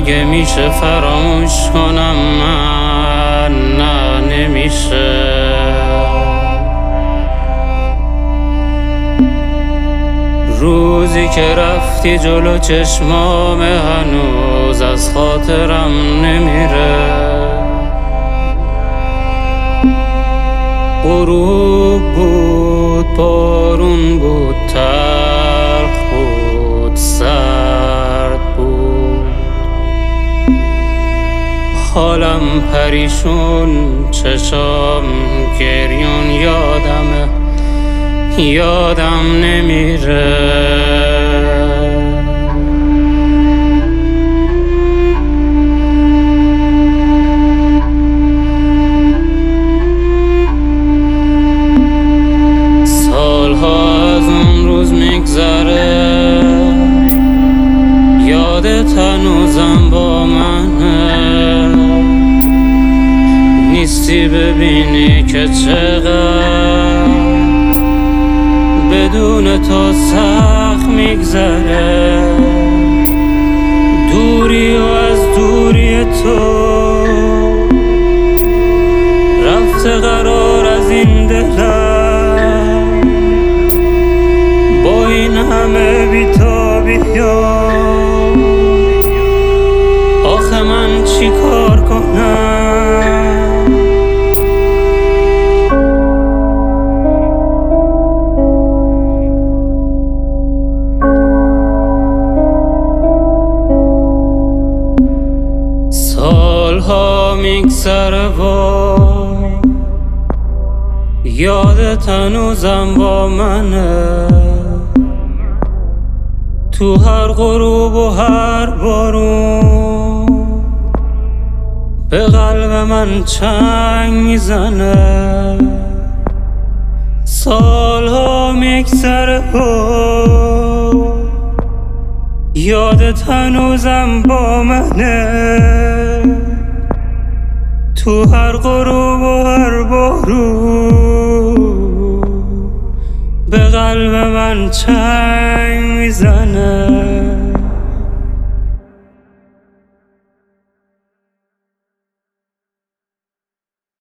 اگه میشه فراموش کنم من، نه نمیشه. روزی که رفتی جلو چشمام هنوز از خاطرم نمیره. غروب بود، بارون بود، تلخ بود، سرد بود، حالم پریشون، چشام گریون، یادم نمیره. میگذره، یادت هنوزم با منه، نیستی ببینی که چقدر بدون تو سخت میگذره. دوری و از دوری تو رفته قرار از این دلم، با این همه بی‌تابی‌ها آخه من چی کار کنم؟ سالها میگذره و یادت هنوزم با منه، تو هر غروب و هر بارون به قلب من چنگ میزنه. سالها میگذره و یادت هنوزم با منه، تو هر غروب و هر بارون به قلب من چنگ میزنه.